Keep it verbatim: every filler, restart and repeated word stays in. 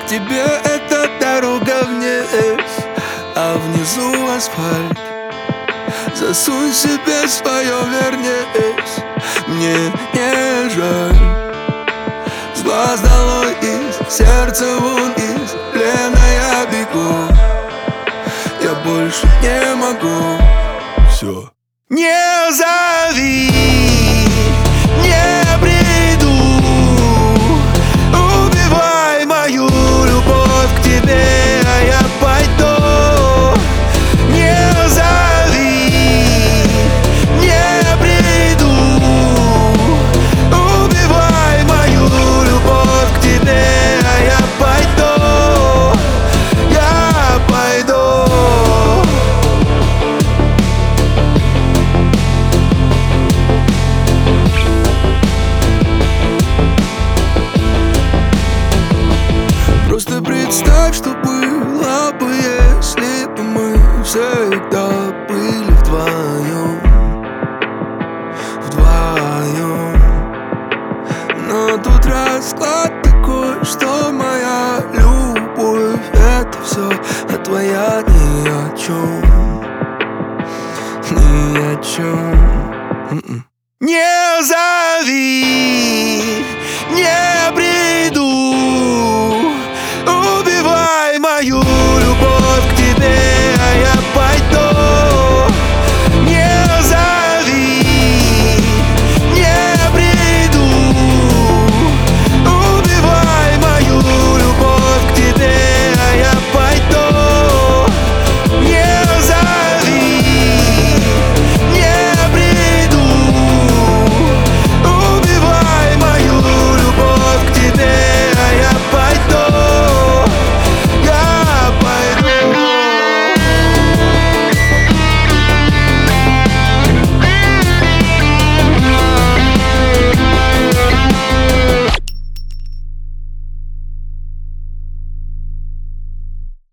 тебе эта дорога вниз, а внизу асфальт. Засунь себе свое, вернись, мне не жаль. С глаз долой, из сердца вон, из плена я бегу. Я больше не могу. Все. Не зови, не приду. Убивай мою любовь к тебе, а я пойду. Не зови, не приду. Убивай мою любовь к тебе, а я пойду. Я пойду. Просто представь, что было бы, если бы мы всегда были вдвоем, вдвоем. Но тут расклад такой, что моя любовь — это все, а твоя ни о чем, ни о чем.